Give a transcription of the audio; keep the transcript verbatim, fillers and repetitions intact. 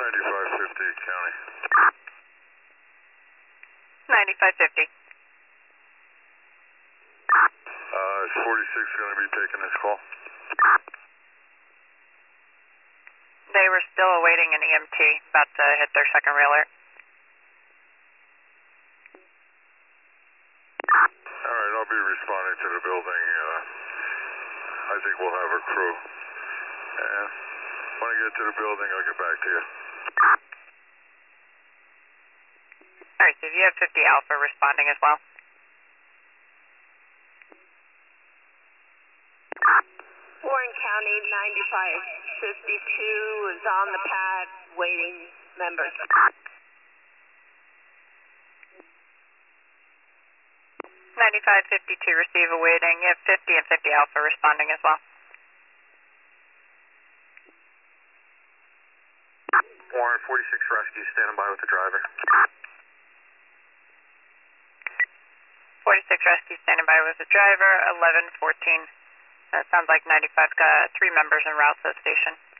ninety-five fifty, county. ninety-five fifty. Uh, is forty-six going to be taking this call? They were still awaiting an E M T, about to hit their second railer. Alright, I'll be responding to the building. Uh, I think we'll have a crew. And when I get to the building, I'll get back to you. Alright, so you have fifty Alpha responding as well. Warren County, ninety-five fifty-two is on the pad waiting members. ninety-five fifty-two receive awaiting. You have fifty and fifty Alpha responding as well. Warren, forty-six rescue, standing by with the driver. forty-six rescue standing by with the driver, eleven fourteen. Uh, sounds like ninety-five got three members en route to the station.